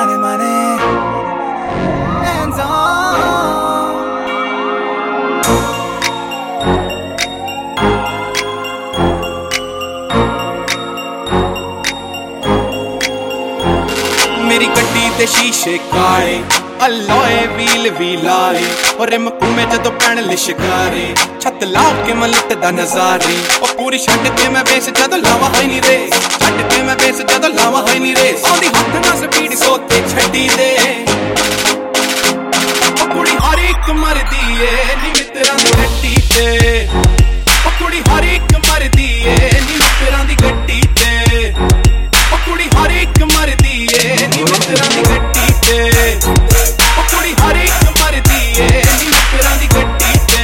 money, money. Hands on. मेरी गड्डी ते शीशे काले अलोए व्हील भी लाए और रिम घूमे जदों पैण लिशकारे छत ला के मैं लुटदा नजारे ओ पूरी छड्ड के मैं बेस जदों लावा है नी रे छड्ड के मैं बेस जदों लावा है नी रे आंदी हथ ना स्पीड सोते छड्डी दे ओ कुड़ी हर एक मरदी ए नी मित्तरां दी गड्डी ते ओ कुड़ी हर एक मरदी ए नी मित्तरां दी गड्डी ते ओ कुड़ी हर एक मरदी ए नी मित्तरां दी गड्डी ते ओ कुड़ी हर एक मरदी ए नी मित्तरां दी गड्डी ते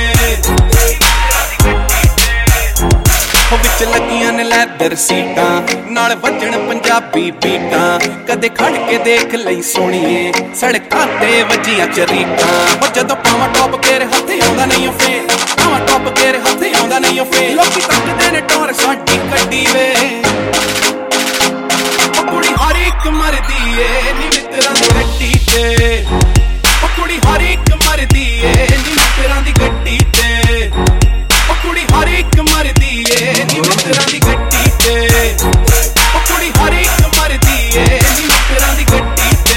हो विच लगियां ने लैदर सीटां नाल वजण पंजाबी बीटां कदे खड़ के देख लई सोहणीए सड़कां ते वजियां चरीटां ओ जदों पावां टॉप केर हत्थे आउंदा नहीं ओ फेल पावां टॉप केर हत्थे आउंदा नहीं ओ फेल लोकी तकदे ने टोर साडी कड्डी वे ओ कुड़ी हर एक मरदी ए नी मित्तरां दी गड्डी ते ओ कुड़ी हर एक मरदी ए नी मित्तरां दी गड्डी ते ओ कुड़ी हर एक मरदी ए नी मित्तरां दी गड्डी ते ओ कुड़ी हर एक मरदी ए नी मित्तरां दी गड्डी ते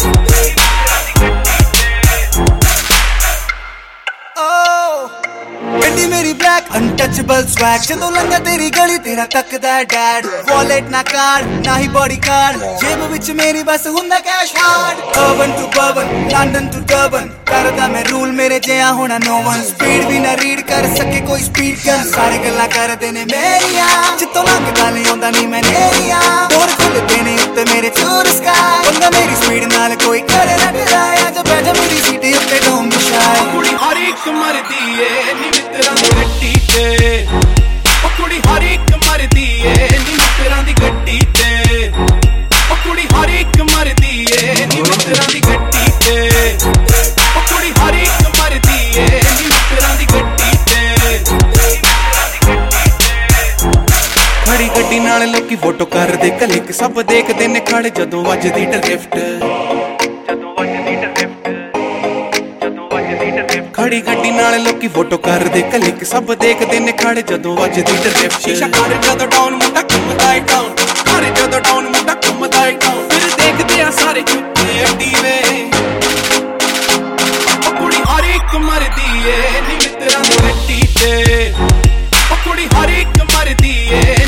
गड्डी मेरी ब्लैक अनटचेबल स्वैग जदों लंघा तेरी गली तेरा तकदा डैड वॉलेट ना कार्ड ना ही बॉडी कार्ड जेब विच मेरी बस हुंदा cash hard urban to bourbon London to Durban करदा मैं रूल मेरे जिहा होना नो वन स्पीड भी ना रीड कर सके कोई स्पीड गन सारे गल्लां करदे ने मेरियां जित्तों लंघदा नहीं आउंदा नहीं मैं नेरियां डोर खुलदे ने उत्ते मेरे चोर स्काई बंदा मेरी स्पीड नाल कोई करे ना डराया जो बैठा मेरी सीट उत्ते डोंट बी शाय कुड़ी हर एक मरदी ए नी मित्तरां दी गड्डी ते ओ कुड़ी हर एक मरदी ए नी मित्तरां दी गड्डी ते ओ कुड़ी हर एक मरदी ए नी मित्तरां दी गड्डी ते ओ कुड़ी हर एक मरदी ए नी मित्तरां दी गड्डी ते खड़ी गड्डी नाल लोकी फोटो करदे क्लिक सब देखदे ने खड़े जदों वजदी ड्रिफ्ट खड़ी गड्डी नाल लोकी फोटो करदे क्लिक सब देखदे ने खड़े जदों वजदी ड्रिफ्ट शीशा कर जदों डाउन मुंडा घुमदा ए डाउन कर जदों डाउन मुंडा घुमदा ए डाउन फिर देखदे आ सारे चुप्पे अड्डी वे ओ कुड़ी हर एक मरदी ए नी मित्तरां दी गड्डी ते ओ कुड़ी हर एक मरदी ए